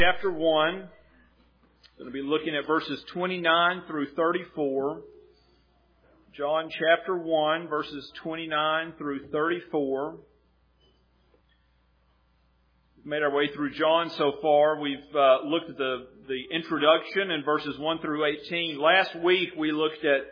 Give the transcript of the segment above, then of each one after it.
Chapter 1, going to be looking at verses 29 through 34. John chapter 1, verses 29 through 34. We've made our way through John so far. We've looked at the introduction in verses 1 through 18. Last week we looked at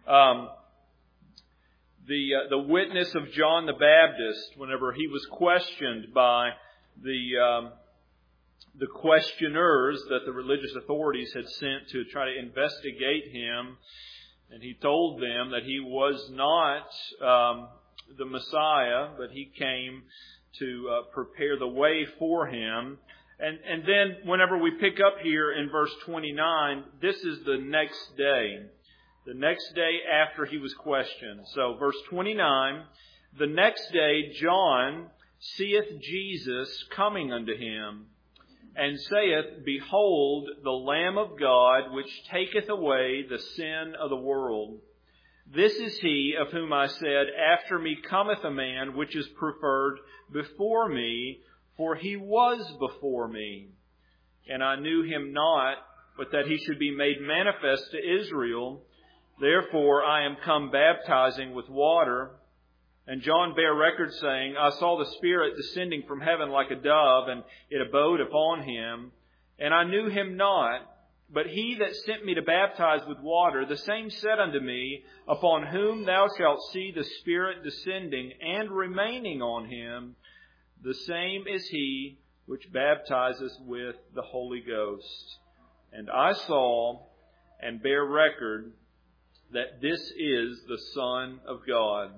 the witness of John the Baptist whenever he was questioned by the questioners that the religious authorities had sent to try to investigate him. And he told them that he was not the Messiah, but he came to prepare the way for him. And then whenever we pick up here in verse 29, this is the next day. The next day after he was questioned. So verse 29, the next day John seeth Jesus coming unto him, and saith, Behold, the Lamb of God, which taketh away the sin of the world. This is he of whom I said, After me cometh a man, which is preferred before me, for he was before me. And I knew him not, but that he should be made manifest to Israel. Therefore I am come baptizing with water. And John bare record, saying, I saw the Spirit descending from heaven like a dove, and it abode upon him. And I knew him not, but he that sent me to baptize with water, the same said unto me, Upon whom thou shalt see the Spirit descending and remaining on him, the same is he which baptizeth with the Holy Ghost. And I saw and bear record that this is the Son of God.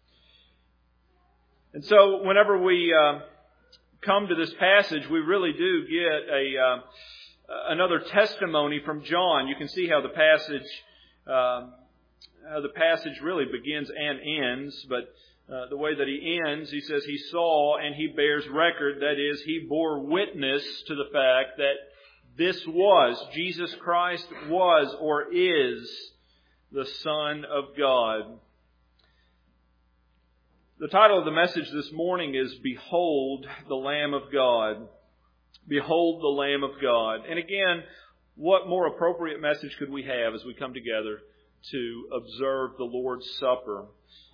And so whenever we come to this passage, we really do get another testimony from John. You can see how the passage really begins and ends, but the way that he ends, he says he saw and he bears record. That is, he bore witness to the fact that this was, Jesus Christ was or is the Son of God. The title of the message this morning is Behold the Lamb of God. Behold the Lamb of God. And again, what more appropriate message could we have as we come together to observe the Lord's Supper?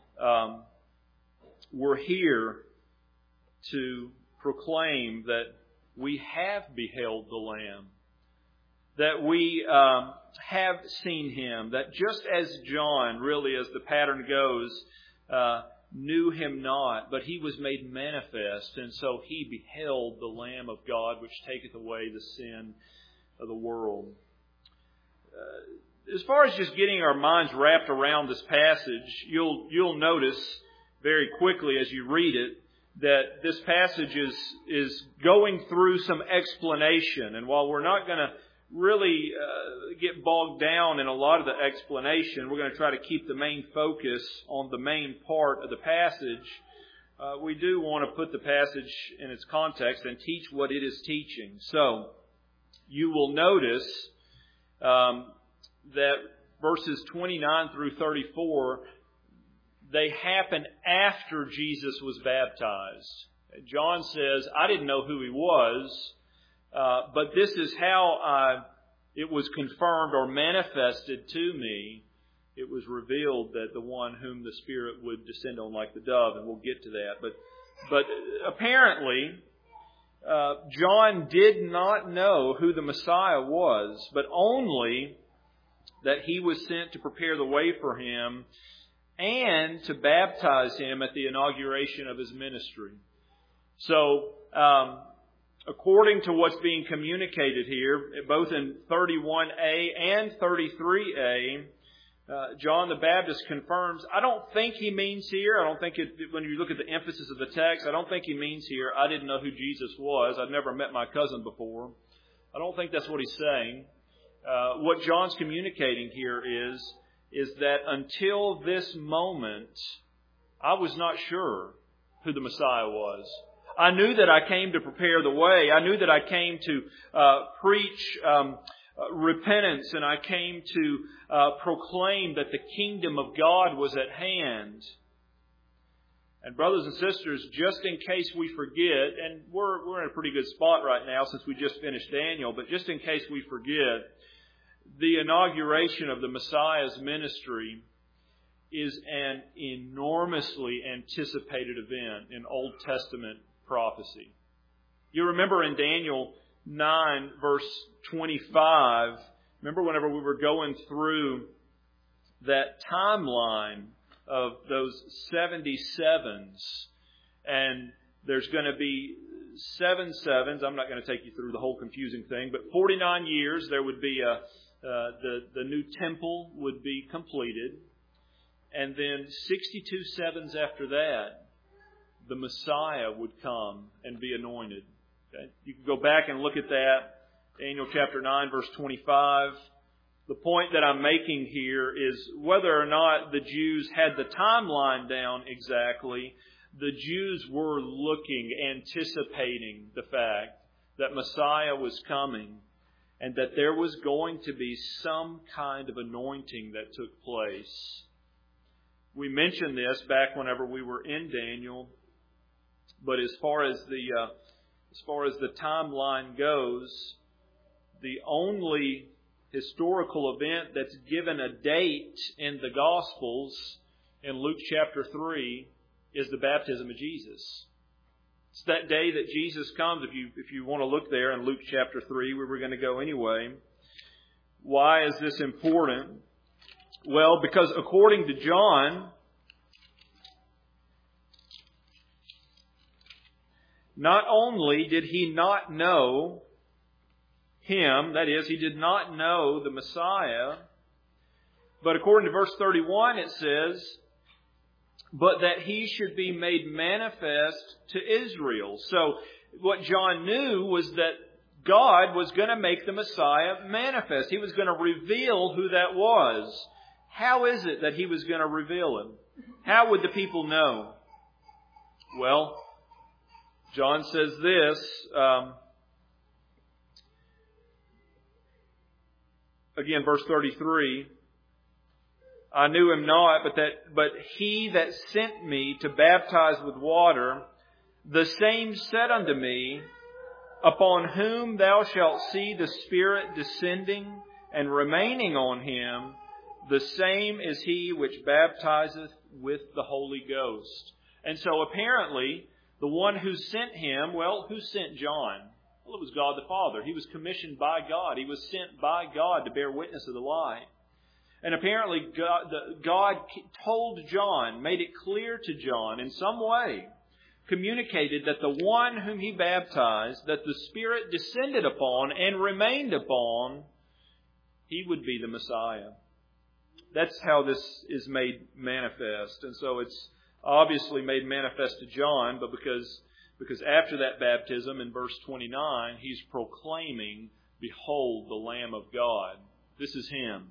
We're here to proclaim that we have beheld the Lamb, that we have seen Him, that just as John, really as the pattern goes, knew Him not, but He was made manifest, and so He beheld the Lamb of God, which taketh away the sin of the world. As far as just getting our minds wrapped around this passage, you'll notice very quickly as you read it that this passage is going through some explanation. And while we're not going to really get bogged down in a lot of the explanation, we're going to try to keep the main focus on the main part of the passage. We do want to put the passage in its context and teach what it is teaching. So, you will notice that verses 29 through 34, they happen after Jesus was baptized. John says, I didn't know who He was, but this is how it was confirmed or manifested to me. It was revealed that the one whom the Spirit would descend on like the dove, and we'll get to that. But apparently, John did not know who the Messiah was, but only that He was sent to prepare the way for Him and to baptize Him at the inauguration of His ministry. So, according to what's being communicated here, both in 31a and 33a, John the Baptist confirms, I don't think he means here, when you look at the emphasis of the text, I don't think he means here, I didn't know who Jesus was, I'd never met my cousin before. I don't think that's what he's saying. What John's communicating here is that until this moment, I was not sure who the Messiah was. I knew that I came to prepare the way. I knew that I came to preach repentance, and I came to proclaim that the kingdom of God was at hand. And brothers and sisters, just in case we forget, and we're in a pretty good spot right now since we just finished Daniel, but just in case we forget, the inauguration of the Messiah's ministry is an enormously anticipated event in Old Testament prophecy. You remember in Daniel 9, verse 25, remember whenever we were going through that timeline of those 77s, and there's going to be 7 sevens. I'm not going to take you through the whole confusing thing, but 49 years there would be the new temple would be completed, and then 62 sevens after that, the Messiah would come and be anointed. Okay? You can go back and look at that, Daniel chapter 9, verse 25. The point that I'm making here is whether or not the Jews had the timeline down exactly, the Jews were looking, anticipating the fact that Messiah was coming and that there was going to be some kind of anointing that took place. We mentioned this back whenever we were in Daniel, but as far as the timeline goes, the only historical event that's given a date in the Gospels in Luke chapter 3 is the baptism of Jesus. It's that day that Jesus comes. If you want to look there in Luke chapter 3, we were going to go anyway. Why is this important? Well, because according to John, not only did he not know Him, that is, he did not know the Messiah, but according to verse 31 it says, but that he should be made manifest to Israel. So what John knew was that God was going to make the Messiah manifest. He was going to reveal who that was. How is it that He was going to reveal Him? How would the people know? Well, John says this, again, verse 33, I knew Him not, but He that sent me to baptize with water, the same said unto me, upon whom thou shalt see the Spirit descending and remaining on Him, the same is He which baptizeth with the Holy Ghost. And so apparently, the one who sent Him, well, who sent John? Well, it was God the Father. He was commissioned by God. He was sent by God to bear witness of the light. And apparently God told John, made it clear to John in some way, communicated that the one whom he baptized, that the Spirit descended upon and remained upon, he would be the Messiah. That's how this is made manifest. And so it's obviously made manifest to John, but because after that baptism in verse 29, he's proclaiming, behold the Lamb of God. This is Him.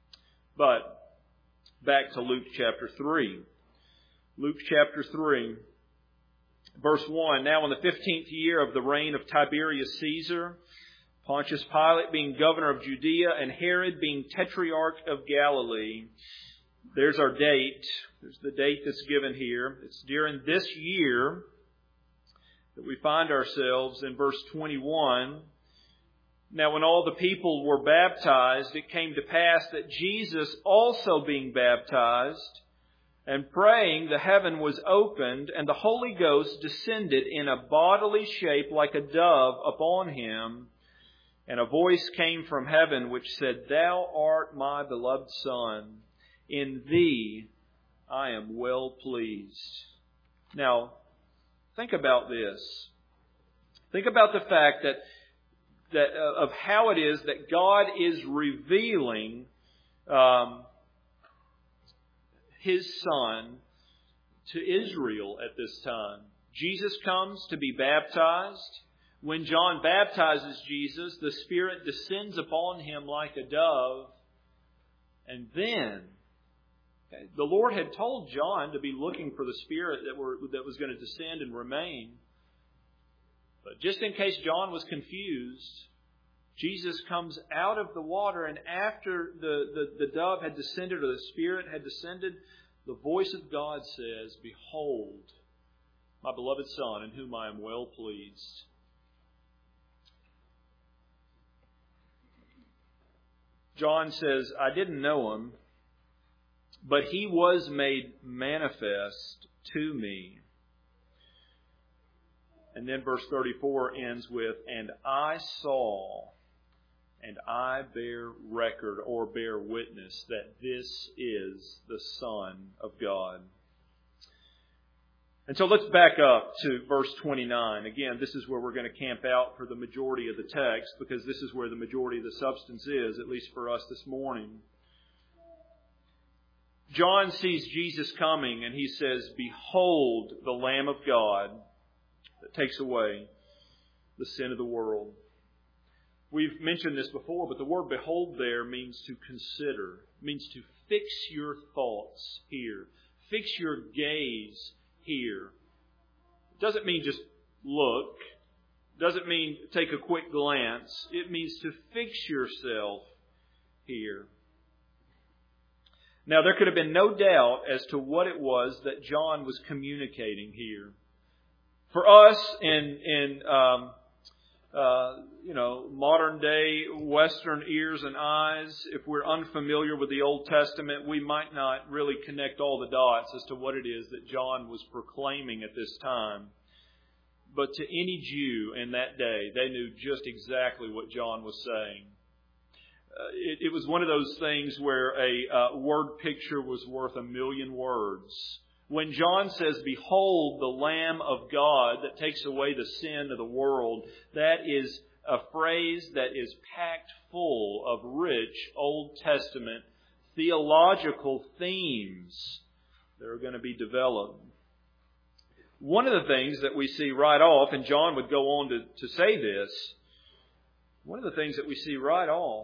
But back to Luke chapter 3. Luke chapter 3, verse 1. Now in the 15th year of the reign of Tiberius Caesar, Pontius Pilate being governor of Judea, and Herod being tetrarch of Galilee. There's our date. There's the date that's given here. It's during this year that we find ourselves in verse 21. Now when all the people were baptized, it came to pass that Jesus also being baptized and praying, the heaven was opened, and the Holy Ghost descended in a bodily shape like a dove upon Him. And a voice came from heaven which said, Thou art my beloved Son. In Thee I am well pleased. Now, think about this. Think about the fact that of how it is that God is revealing His Son to Israel at this time. Jesus comes to be baptized. When John baptizes Jesus, the Spirit descends upon Him like a dove. And then, the Lord had told John to be looking for the Spirit that was going to descend and remain. But just in case John was confused, Jesus comes out of the water, and after the dove had descended, or the Spirit had descended, the voice of God says, Behold my beloved Son, in whom I am well pleased. John says, I didn't know Him, but He was made manifest to me. And then verse 34 ends with, and I saw, and I bear record or bear witness that this is the Son of God. And so let's back up to verse 29. Again, this is where we're going to camp out for the majority of the text, because this is where the majority of the substance is, at least for us this morning. John sees Jesus coming and he says, behold the Lamb of God that takes away the sin of the world. We've mentioned this before, but the word behold there means to consider, means to fix your thoughts here. Fix your gaze here. It doesn't mean just look. It doesn't mean take a quick glance. It means to fix yourself here. Now, there could have been no doubt as to what it was that John was communicating here. For us in modern day Western ears and eyes, if we're unfamiliar with the Old Testament, we might not really connect all the dots as to what it is that John was proclaiming at this time. But to any Jew in that day, they knew just exactly what John was saying. It was one of those things where a word picture was worth a million words. When John says, behold the Lamb of God that takes away the sin of the world, that is a phrase that is packed full of rich Old Testament theological themes that are going to be developed. One of the things that we see right off, and John would go on to say this, one of the things that we see right off,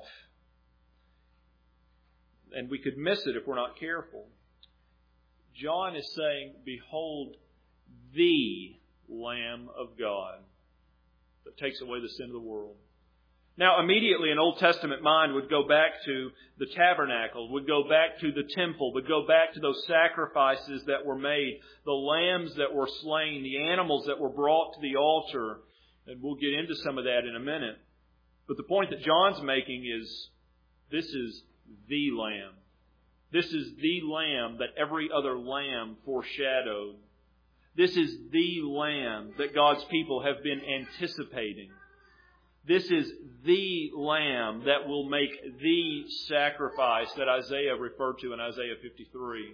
and we could miss it if we're not careful, John is saying, behold the Lamb of God that takes away the sin of the world. Now, immediately an Old Testament mind would go back to the tabernacle, would go back to the temple, would go back to those sacrifices that were made, the lambs that were slain, the animals that were brought to the altar. And we'll get into some of that in a minute. But the point that John's making is, this is the Lamb. This is the Lamb that every other lamb foreshadowed. This is the Lamb that God's people have been anticipating. This is the Lamb that will make the sacrifice that Isaiah referred to in Isaiah 53.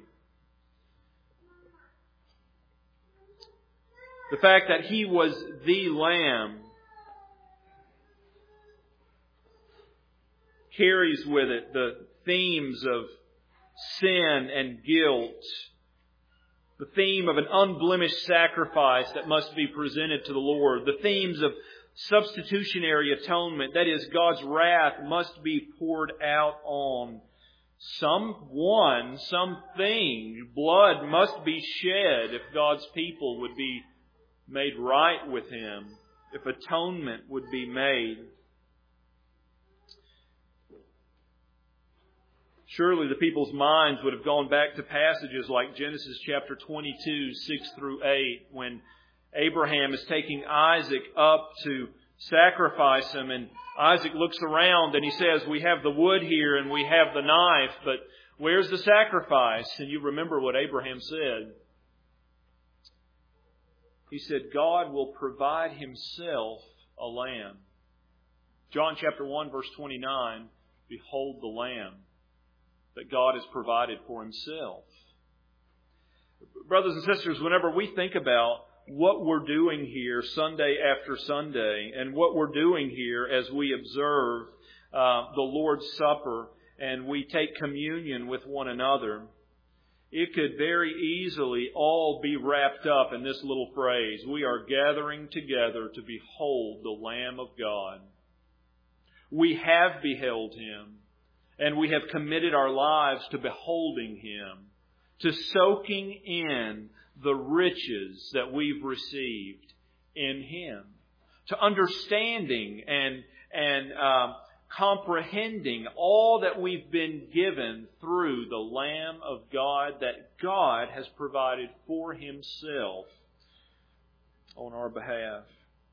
The fact that He was the Lamb carries with it the themes of sin and guilt, the theme of an unblemished sacrifice that must be presented to the Lord, the themes of substitutionary atonement, that is, God's wrath must be poured out on someone, something. Blood must be shed if God's people would be made right with Him, if atonement would be made. Surely the people's minds would have gone back to passages like Genesis chapter 22, 6 through 8, when Abraham is taking Isaac up to sacrifice him, and Isaac looks around and he says, we have the wood here and we have the knife, but where's the sacrifice? And you remember what Abraham said. He said, God will provide Himself a lamb. John chapter 1 verse 29, behold the Lamb that God has provided for Himself. Brothers and sisters, whenever we think about what we're doing here Sunday after Sunday, and what we're doing here as we observe the Lord's Supper and we take communion with one another, it could very easily all be wrapped up in this little phrase: we are gathering together to behold the Lamb of God. We have beheld Him, and we have committed our lives to beholding Him, to soaking in the riches that we've received in Him, to understanding and comprehending all that we've been given through the Lamb of God that God has provided for Himself. on our behalf.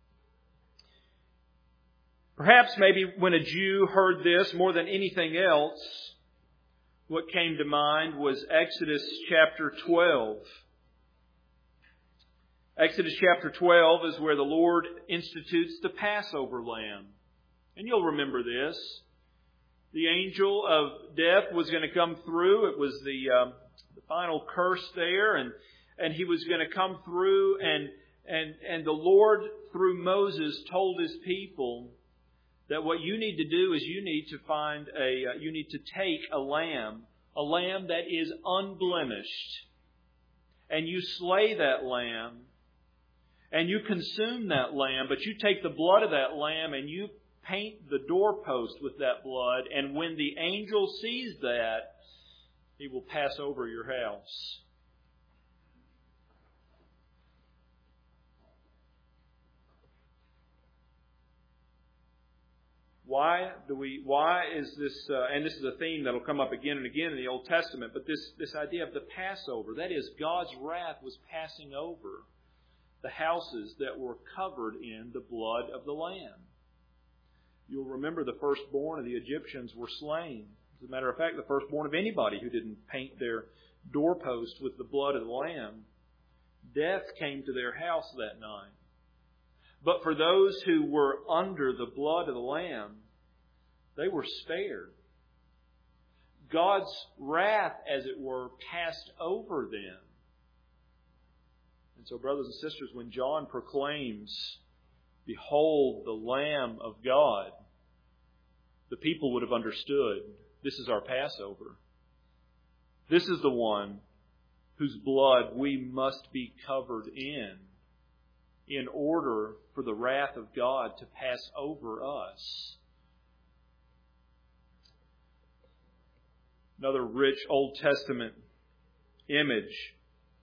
Perhaps maybe when a Jew heard this more than anything else, what came to mind was Exodus chapter 12. Exodus chapter 12 is where the Lord institutes the Passover lamb. And you'll remember this. The angel of death was going to come through. It was the final curse there, and he was going to come through, and the Lord through Moses told His people that what you need to do is you need to take a lamb that is unblemished, and you slay that lamb, and you consume that lamb, but you take the blood of that lamb and you paint the doorpost with that blood, and when the angel sees that, he will pass over your house. Why is this, and this is a theme that will come up again and again in the Old Testament, but this idea of the Passover, that is, God's wrath was passing over the houses that were covered in the blood of the Lamb. You'll remember the firstborn of the Egyptians were slain. As a matter of fact, the firstborn of anybody who didn't paint their doorpost with the blood of the Lamb. Death came to their house that night. But for those who were under the blood of the Lamb, they were spared. God's wrath, as it were, passed over them. And so, brothers and sisters, when John proclaims, "Behold the Lamb of God," the people would have understood, this is our Passover. This is the one whose blood we must be covered in order for the wrath of God to pass over us. Another rich Old Testament image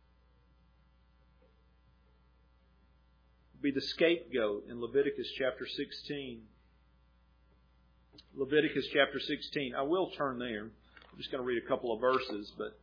would be the scapegoat in Leviticus chapter 16. Leviticus chapter 16. I will turn there. I'm just going to read a couple of verses, but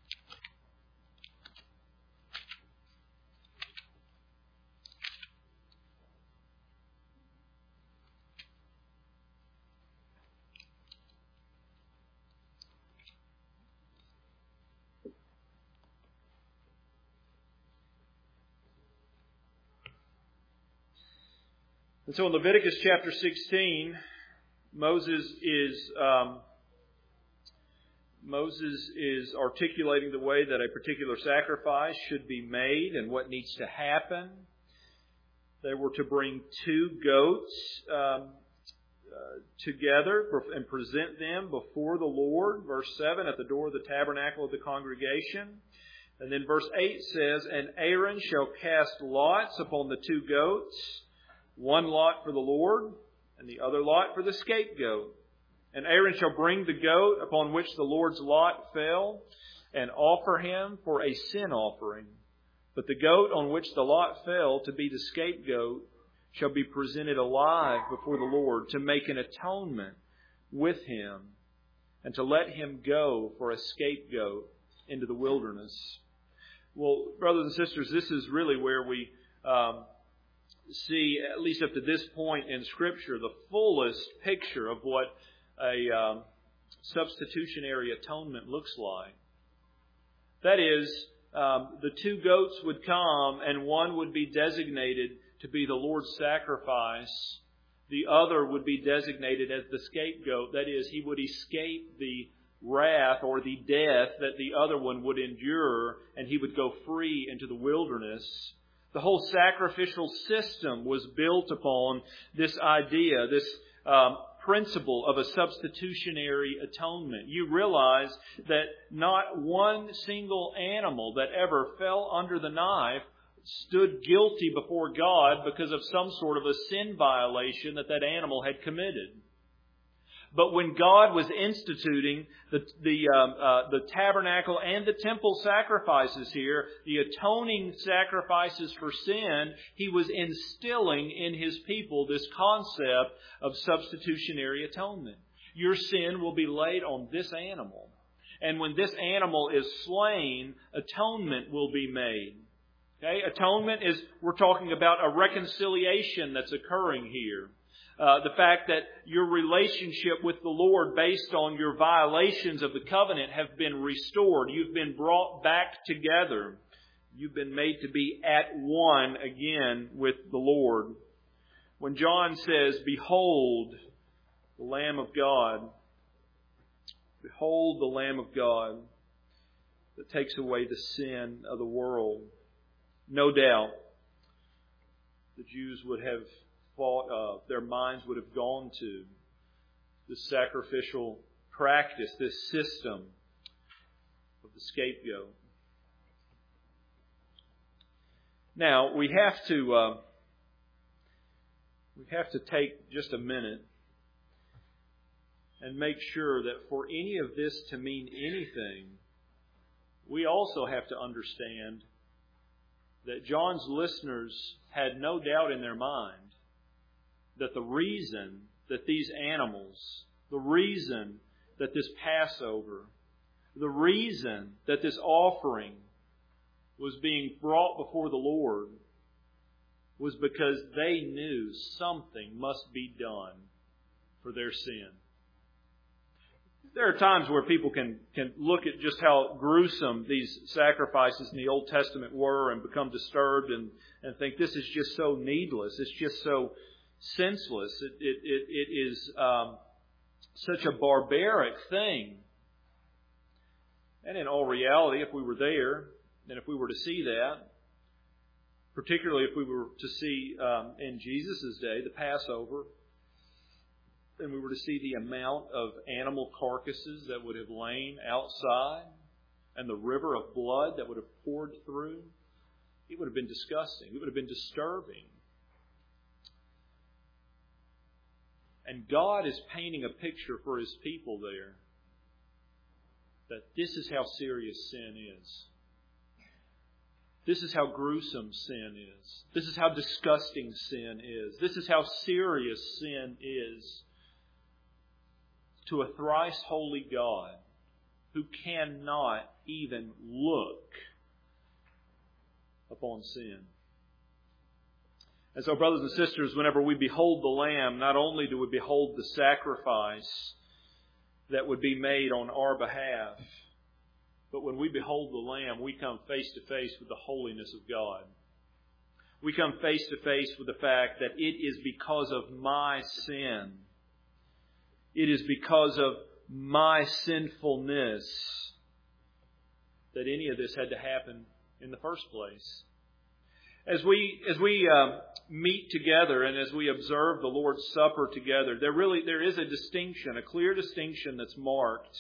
and so in Leviticus chapter 16, Moses is articulating the way that a particular sacrifice should be made and what needs to happen. They were to bring 2 goats together and present them before the Lord. Verse 7, at the door of the tabernacle of the congregation. And then verse 8 says, "And Aaron shall cast lots upon the 2 goats, one lot for the Lord, and the other lot for the scapegoat. And Aaron shall bring the goat upon which the Lord's lot fell, and offer him for a sin offering. But the goat on which the lot fell to be the scapegoat shall be presented alive before the Lord to make an atonement with him, and to let him go for a scapegoat into the wilderness." Well, brothers and sisters, this is really where we see, at least up to this point in Scripture, the fullest picture of what a substitutionary atonement looks like. That is, the 2 goats would come, and one would be designated to be the Lord's sacrifice. The other would be designated as the scapegoat. That is, he would escape the wrath or the death that the other one would endure, and he would go free into the wilderness. The whole sacrificial system was built upon this idea, this principle of a substitutionary atonement. You realize that not one single animal that ever fell under the knife stood guilty before God because of some sort of a sin violation that animal had committed. But when God was instituting the tabernacle and the temple sacrifices here, the atoning sacrifices for sin, He was instilling in His people this concept of substitutionary atonement. Your sin will be laid on this animal. And when this animal is slain, atonement will be made. Okay? Atonement is, we're talking about a reconciliation that's occurring here. The fact that your relationship with the Lord based on your violations of the covenant have been restored. You've been brought back together. You've been made to be at one again with the Lord. When John says, "Behold, the Lamb of God," behold the Lamb of God that takes away the sin of the world. No doubt, the Jews would have thought of, their minds would have gone to this sacrificial practice, this system of the scapegoat. Now, we have to take just a minute and make sure that for any of this to mean anything, we also have to understand that John's listeners had no doubt in their mind that the reason that these animals, the reason that this Passover, the reason that this offering was being brought before the Lord was because they knew something must be done for their sin. There are times where people can look at just how gruesome these sacrifices in the Old Testament were and become disturbed and think this is just so needless. It's just so senseless. It is such a barbaric thing. And in all reality, if we were there, and if we were to see that, particularly if we were to see in Jesus' day, the Passover, and we were to see the amount of animal carcasses that would have lain outside and the river of blood that would have poured through, it would have been disgusting. It would have been disturbing. And God is painting a picture for His people there that this is how serious sin is. This is how gruesome sin is. This is how disgusting sin is. This is how serious sin is to a thrice holy God who cannot even look upon sin. And so, brothers and sisters, whenever we behold the Lamb, not only do we behold the sacrifice that would be made on our behalf, but when we behold the Lamb, we come face to face with the holiness of God. We come face to face with the fact that it is because of my sin. It is because of my sinfulness that any of this had to happen in the first place. As we meet together and as we observe the Lord's Supper together, there is a distinction, a clear distinction that's marked.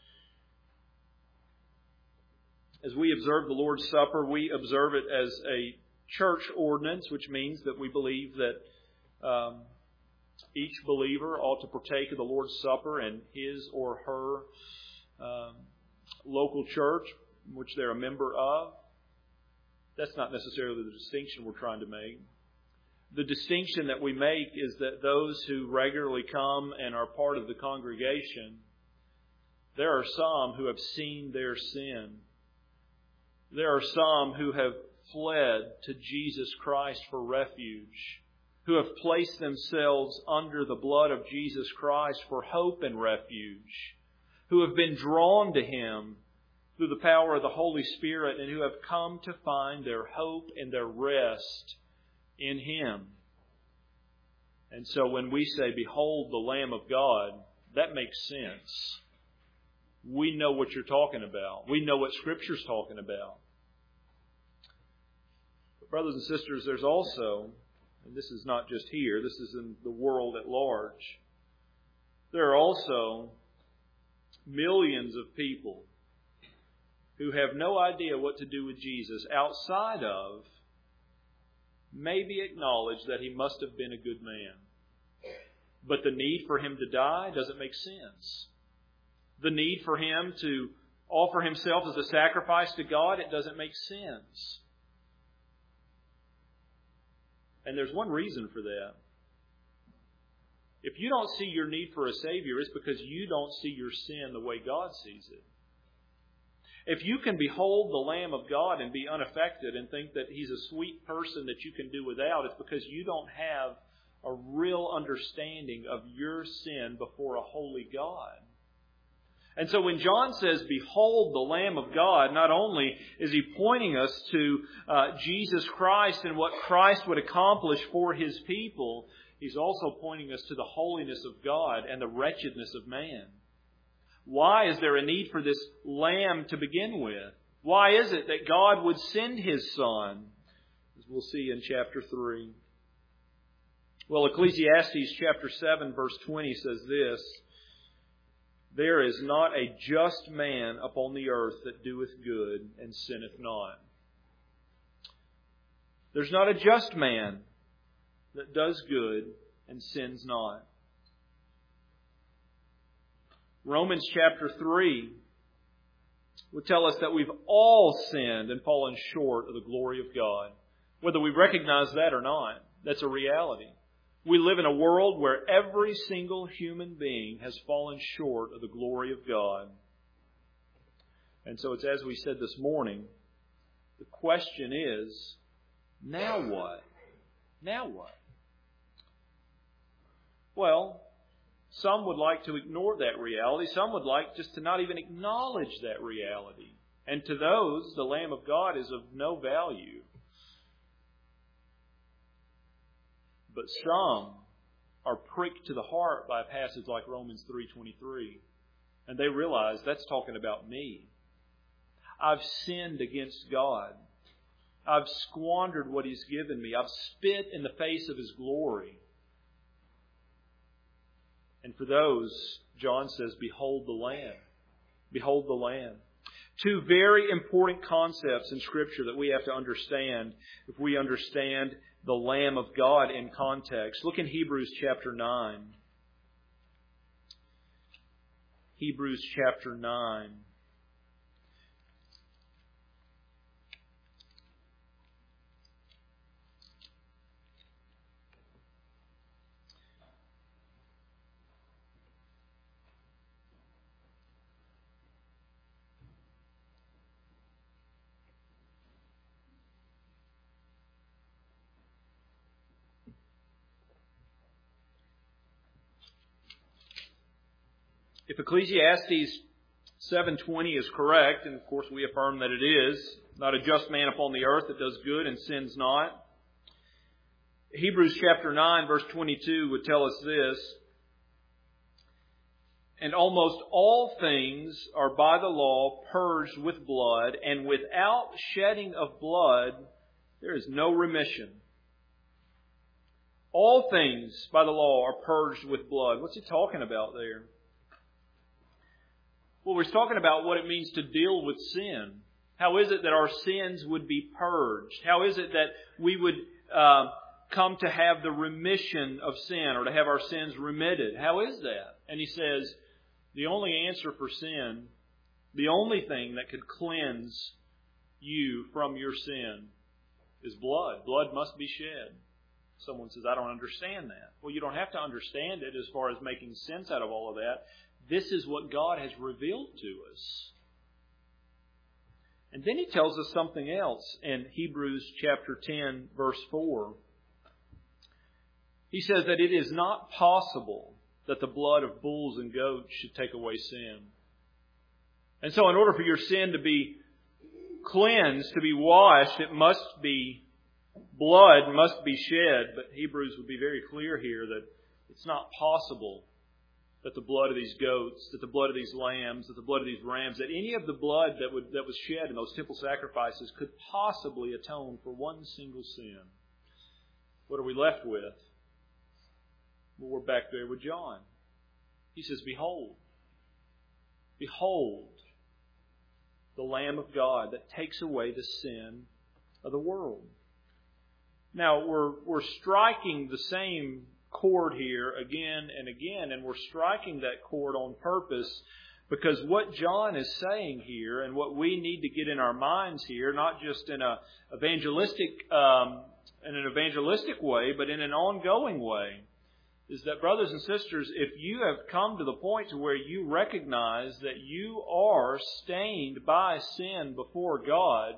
As we observe the Lord's Supper, we observe it as a church ordinance, which means that we believe that each believer ought to partake of the Lord's Supper in his or her local church, which they're a member of. That's not necessarily the distinction we're trying to make. The distinction that we make is that those who regularly come and are part of the congregation, there are some who have seen their sin. There are some who have fled to Jesus Christ for refuge, who have placed themselves under the blood of Jesus Christ for hope and refuge, who have been drawn to Him through the power of the Holy Spirit and who have come to find their hope and their rest in Him. And so when we say, "Behold the Lamb of God," that makes sense. We know what you're talking about. We know what Scripture's talking about. But brothers and sisters, there's also, and this is not just here, this is in the world at large, there are also millions of people who have no idea what to do with Jesus outside of maybe acknowledge that He must have been a good man. But the need for Him to die doesn't make sense. The need for Him to offer Himself as a sacrifice to God, it doesn't make sense. And there's one reason for that. If you don't see your need for a Savior, it's because you don't see your sin the way God sees it. If you can behold the Lamb of God and be unaffected and think that He's a sweet person that you can do without, it's because you don't have a real understanding of your sin before a holy God. And so when John says, behold the Lamb of God, not only is he pointing us to Jesus Christ and what Christ would accomplish for His people, he's also pointing us to the holiness of God and the wretchedness of man. Why is there a need for this Lamb to begin with? Why is it that God would send His Son? As we'll see in chapter 3. Well, Ecclesiastes chapter 7 verse 20 says this, there is not a just man upon the earth that doeth good and sinneth not. There's not a just man that does good and sins not. Romans chapter 3 would tell us that we've all sinned and fallen short of the glory of God. Whether we recognize that or not, that's a reality. We live in a world where every single human being has fallen short of the glory of God. And so it's as we said this morning, the question is, now what? Now what? Well, some would like to ignore that reality. Some would like just to not even acknowledge that reality. And to those, the Lamb of God is of no value. But some are pricked to the heart by a passage like Romans 3:23. And they realize that's talking about me. I've sinned against God. I've squandered what He's given me. I've spit in the face of His glory. And for those, John says, behold the Lamb. Behold the Lamb. Two very important concepts in Scripture that we have to understand if we understand the Lamb of God in context. Look in Hebrews chapter 9. Hebrews chapter 9. If Ecclesiastes 7:20 is correct, and of course we affirm that it is, not a just man upon the earth that does good and sins not. Hebrews chapter 9 verse 22 would tell us this, and almost all things are by the law purged with blood, and without shedding of blood there is no remission. All things by the law are purged with blood. What's he talking about there? Well, we're talking about what it means to deal with sin. How is it that our sins would be purged? How is it that we would come to have the remission of sin or to have our sins remitted? How is that? And he says, the only answer for sin, the only thing that could cleanse you from your sin is blood. Blood must be shed. Someone says, I don't understand that. Well, you don't have to understand it as far as making sense out of all of that. This is what God has revealed to us. And then he tells us something else in Hebrews chapter 10, verse 4. He says that it is not possible that the blood of bulls and goats should take away sin. And so in order for your sin to be cleansed, to be washed, blood must be shed. But Hebrews would be very clear here that it's not possible that the blood of these goats, that the blood of these lambs, that the blood of these rams, that any of the blood that was shed in those temple sacrifices could possibly atone for one single sin. What are we left with? Well, we're back there with John. He says, behold, behold, the Lamb of God that takes away the sin of the world. Now, we're striking the same chord here again and again, and we're striking that chord on purpose because what John is saying here and what we need to get in our minds here, not just in an evangelistic way, but in an ongoing way, is that, brothers and sisters, if you have come to the point to where you recognize that you are stained by sin before God,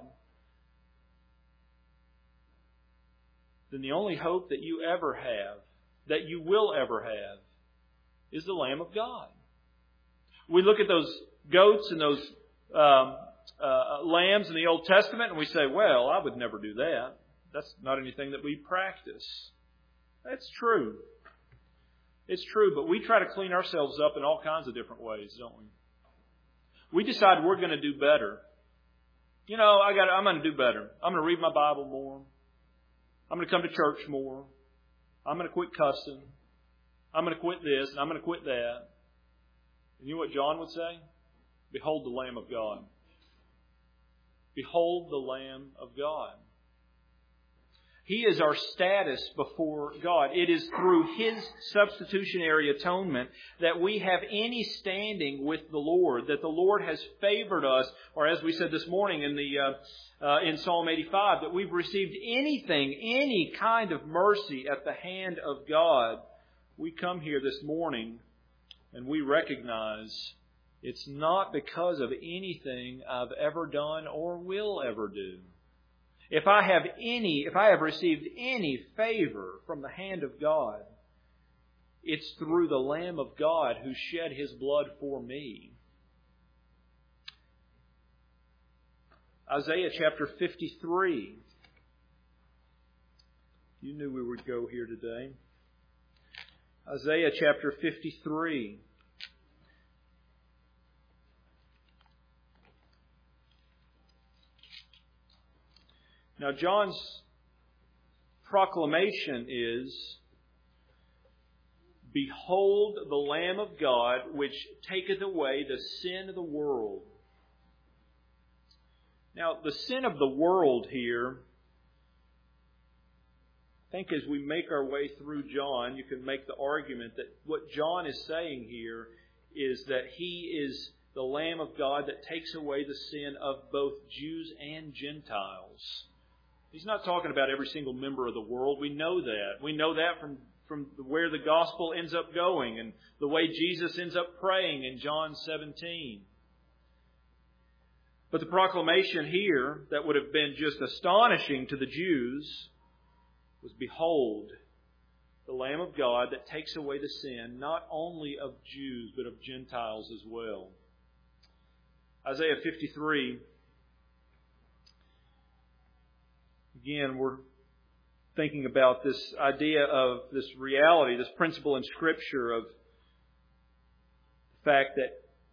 then the only hope that you ever have, that you will ever have, is the Lamb of God. We look at those goats and those lambs in the Old Testament and we say, well, I would never do that. That's not anything that we practice. That's true. It's true, but we try to clean ourselves up in all kinds of different ways, don't we? We decide we're going to do better. You know, I'm going to do better. I'm going to read my Bible more. I'm going to come to church more. I'm going to quit cussing. I'm going to quit this and I'm going to quit that. And you know what John would say? Behold the Lamb of God. Behold the Lamb of God. He is our status before God. It is through His substitutionary atonement that we have any standing with the Lord, that the Lord has favored us, or as we said this morning in Psalm 85, that we've received anything, any kind of mercy at the hand of God. We come here this morning and we recognize it's not because of anything I've ever done or will ever do. If I have received any favor from the hand of God, it's through the Lamb of God who shed His blood for me. Isaiah chapter 53. You knew we would go here today. Isaiah chapter 53. Now, John's proclamation is, behold the Lamb of God, which taketh away the sin of the world. Now, the sin of the world here, I think as we make our way through John, you can make the argument that what John is saying here is that He is the Lamb of God that takes away the sin of both Jews and Gentiles. He's not talking about every single member of the world. We know that. We know that from where the gospel ends up going and the way Jesus ends up praying in John 17. But the proclamation here that would have been just astonishing to the Jews was, behold, the Lamb of God that takes away the sin not only of Jews but of Gentiles as well. Isaiah 53. Again, we're thinking about this idea of this reality, this principle in Scripture of the fact that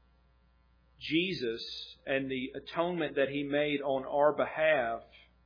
Jesus and the atonement that He made on our behalf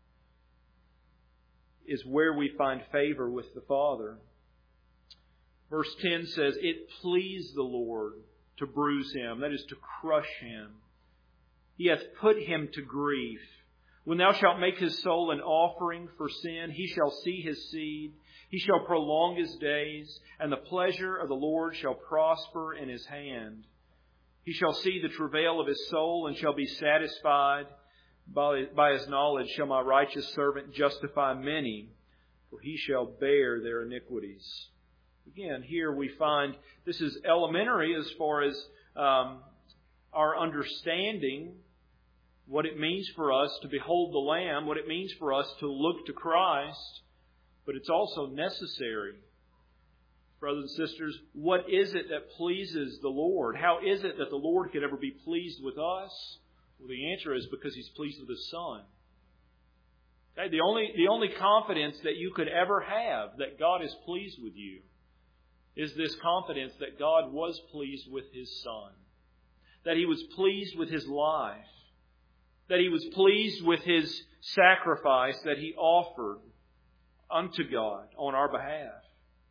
is where we find favor with the Father. Verse 10 says, it pleased the Lord to bruise Him, that is, to crush Him. He hath put Him to grief. When thou shalt make His soul an offering for sin, He shall see His seed. He shall prolong His days, and the pleasure of the Lord shall prosper in His hand. He shall see the travail of His soul, and shall be satisfied. By His knowledge shall my righteous servant justify many, for he shall bear their iniquities. Again, here we find this is elementary as far as our understanding what it means for us to behold the Lamb, what it means for us to look to Christ, but it's also necessary. Brothers and sisters, what is it that pleases the Lord? How is it that the Lord could ever be pleased with us? Well, the answer is because He's pleased with His Son. Okay, the only confidence that you could ever have that God is pleased with you is this confidence that God was pleased with His Son, that He was pleased with His life, that He was pleased with His sacrifice that He offered unto God on our behalf.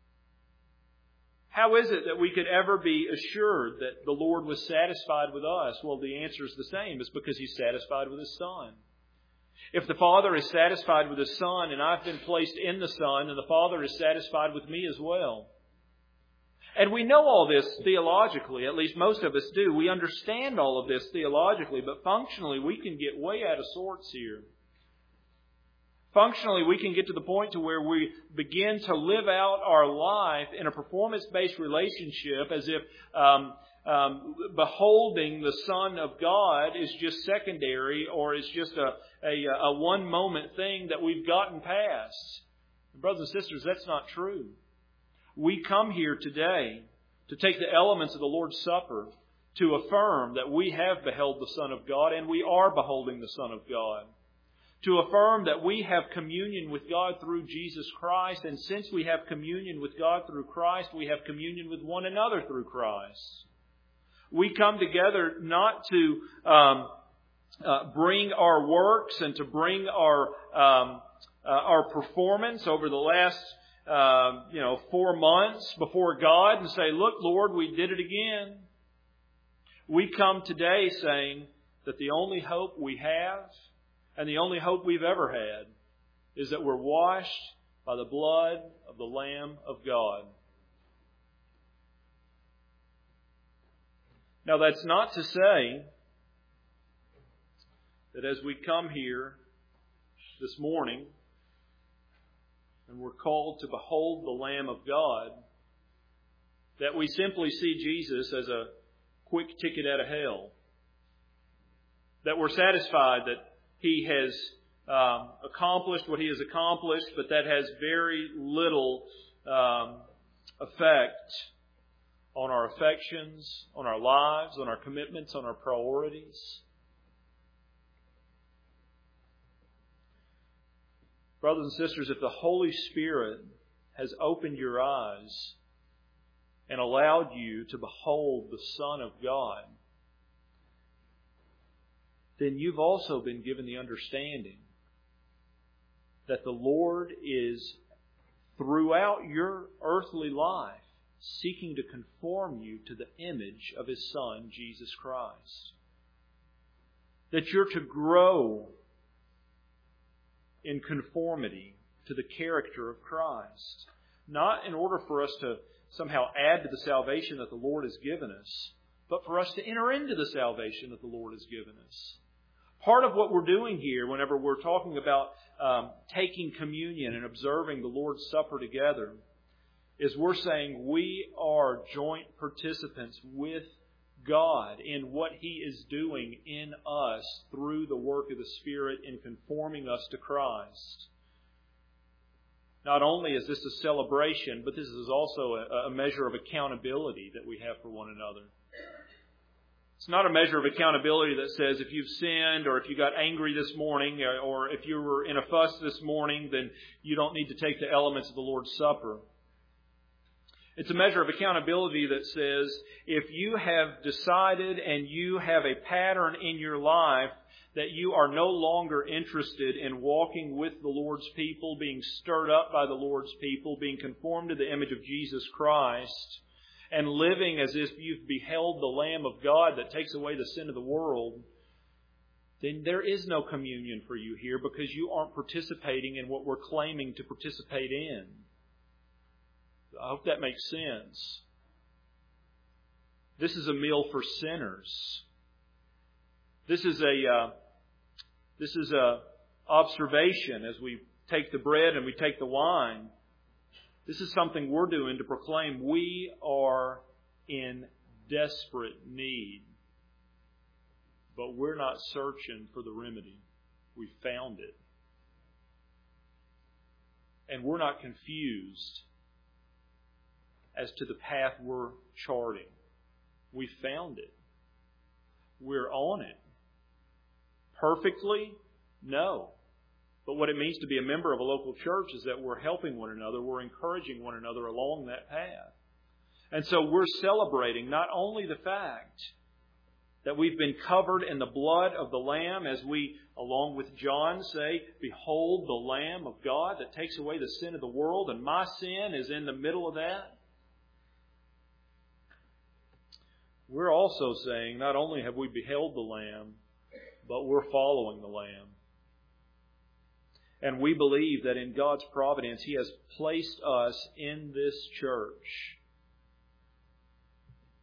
How is it that we could ever be assured that the Lord was satisfied with us? Well, the answer is the same. It's because He's satisfied with His Son. If the Father is satisfied with His Son and I've been placed in the Son, then the Father is satisfied with me as well. And we know all this theologically, at least most of us do. We understand all of this theologically, but functionally we can get way out of sorts here. Functionally, we can get to the point to where we begin to live out our life in a performance-based relationship as if beholding the Son of God is just secondary or is just a one-moment thing that we've gotten past. Brothers and sisters, that's not true. We come here today to take the elements of the Lord's Supper to affirm that we have beheld the Son of God and we are beholding the Son of God. To affirm that we have communion with God through Jesus Christ, and since we have communion with God through Christ, we have communion with one another through Christ. We come together not to bring our works and to bring our performance over the last 4 months before God and say, "Look, Lord, we did it again." We come today saying that the only hope we have and the only hope we've ever had is that we're washed by the blood of the Lamb of God. Now, that's not to say that as we come here this morning and we're called to behold the Lamb of God, that we simply see Jesus as a quick ticket out of hell. That we're satisfied that He has accomplished what He has accomplished, but that has very little effect on our affections, on our lives, on our commitments, on our priorities. Brothers and sisters, if the Holy Spirit has opened your eyes and allowed you to behold the Son of God, then you've also been given the understanding that the Lord is, throughout your earthly life, seeking to conform you to the image of His Son, Jesus Christ. That you're to grow in conformity to the character of Christ. Not in order for us to somehow add to the salvation that the Lord has given us, but for us to enter into the salvation that the Lord has given us. Part of what we're doing here, whenever we're talking about taking communion and observing the Lord's Supper together, is we're saying we are joint participants with God in what He is doing in us through the work of the Spirit in conforming us to Christ. Not only is this a celebration, but this is also a measure of accountability that we have for one another. It's not a measure of accountability that says if you've sinned or if you got angry this morning or if you were in a fuss this morning, then you don't need to take the elements of the Lord's Supper. It's a measure of accountability that says if you have decided and you have a pattern in your life that you are no longer interested in walking with the Lord's people, being stirred up by the Lord's people, being conformed to the image of Jesus Christ, and living as if you've beheld the Lamb of God that takes away the sin of the world, then there is no communion for you here because you aren't participating in what we're claiming to participate in. I hope that makes sense. This is a meal for sinners. This is a observation as we take the bread and we take the wine. This is something we're doing to proclaim we are in desperate need. But we're not searching for the remedy. We found it. And we're not confused as to the path we're charting. We found it. We're on it. Perfectly? No. But what it means to be a member of a local church is that we're helping one another, we're encouraging one another along that path. And so we're celebrating not only the fact that we've been covered in the blood of the Lamb as we, along with John, say, "Behold the Lamb of God that takes away the sin of the world," and my sin is in the middle of that. We're also saying not only have we beheld the Lamb, but we're following the Lamb. And we believe that in God's providence, He has placed us in this church.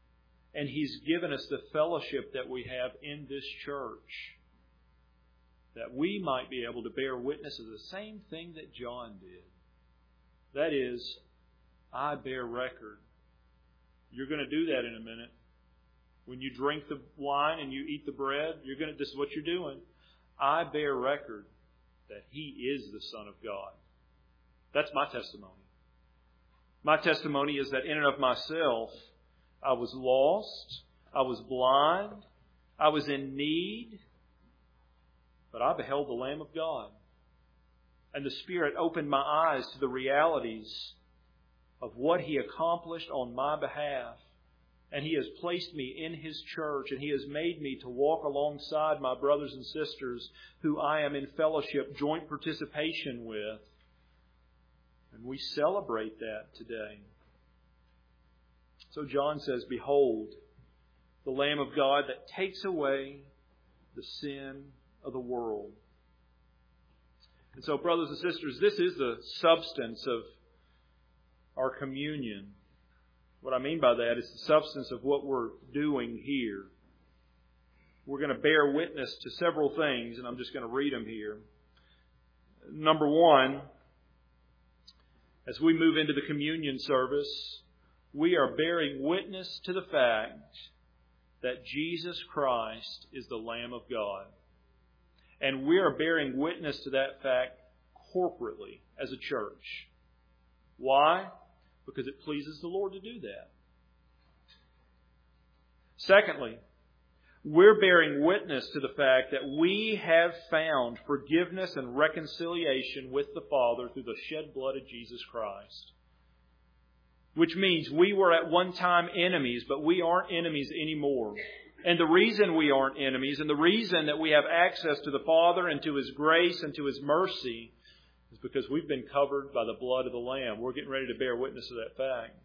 And He's given us the fellowship that we have in this church. that we might be able to bear witness of the same thing that John did. That is, I bear record. You're going to do that in a minute. When you drink the wine and you eat the bread, this is what you're doing. I bear record that He is the Son of God. That's my testimony. My testimony is that in and of myself, I was lost, I was blind, I was in need, but I beheld the Lamb of God. And the Spirit opened my eyes to the realities of what He accomplished on my behalf. And He has placed me in His church, and He has made me to walk alongside my brothers and sisters who I am in fellowship, joint participation with. And we celebrate that today. So John says, "Behold, the Lamb of God that takes away the sin of the world." And so, brothers and sisters, this is the substance of our communion. What I mean by that is the substance of what we're doing here. We're going to bear witness to several things, and I'm just going to read them here. Number one, as we move into the communion service, we are bearing witness to the fact that Jesus Christ is the Lamb of God. And we are bearing witness to that fact corporately as a church. Why? Because it pleases the Lord to do that. Secondly, we're bearing witness to the fact that we have found forgiveness and reconciliation with the Father through the shed blood of Jesus Christ. Which means we were at one time enemies, but we aren't enemies anymore. And the reason we aren't enemies, and the reason that we have access to the Father and to His grace and to His mercy, is because we've been covered by the blood of the Lamb. We're getting ready to bear witness to that fact.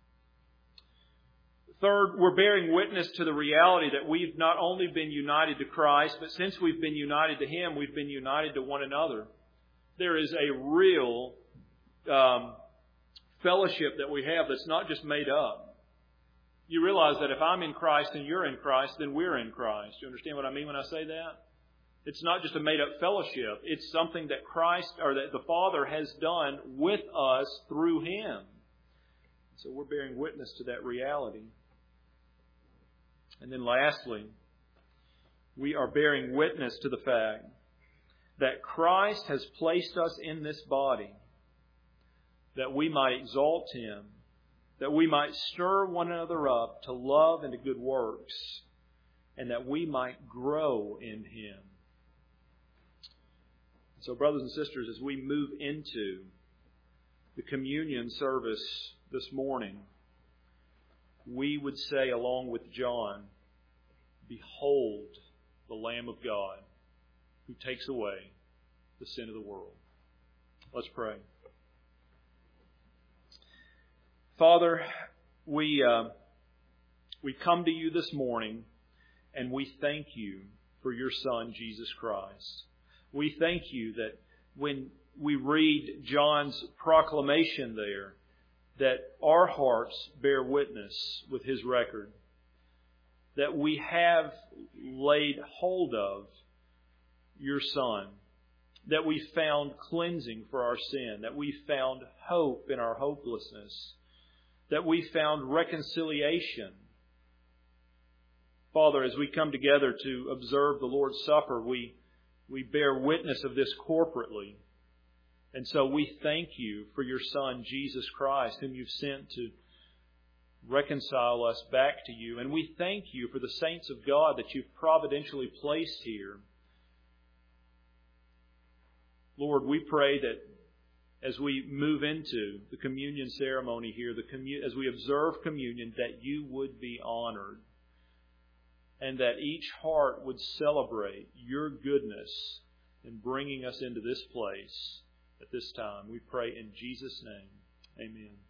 Third, we're bearing witness to the reality that we've not only been united to Christ, but since we've been united to Him, we've been united to one another. There is a real fellowship that we have that's not just made up. You realize that if I'm in Christ and you're in Christ, then we're in Christ. You understand what I mean when I say that? It's not just a made-up fellowship. It's something that Christ, or that the Father has done with us through Him. So we're bearing witness to that reality. And then lastly, we are bearing witness to the fact that Christ has placed us in this body that we might exalt Him, that we might stir one another up to love and to good works, and that we might grow in Him. So, brothers and sisters, as we move into the communion service this morning, we would say along with John, "Behold the Lamb of God who takes away the sin of the world." Let's pray. Father, we come to You this morning and we thank You for Your Son, Jesus Christ. We thank You that when we read John's proclamation there, that our hearts bear witness with his record, that we have laid hold of Your Son, that we found cleansing for our sin, that we found hope in our hopelessness, that we found reconciliation. Father, as we come together to observe the Lord's Supper, we bear witness of this corporately. And so we thank You for Your Son, Jesus Christ, whom You've sent to reconcile us back to You. And we thank You for the saints of God that You've providentially placed here. Lord, we pray that as we move into the communion ceremony here, as we observe communion, that You would be honored, and that each heart would celebrate Your goodness in bringing us into this place at this time. We pray in Jesus' name. Amen.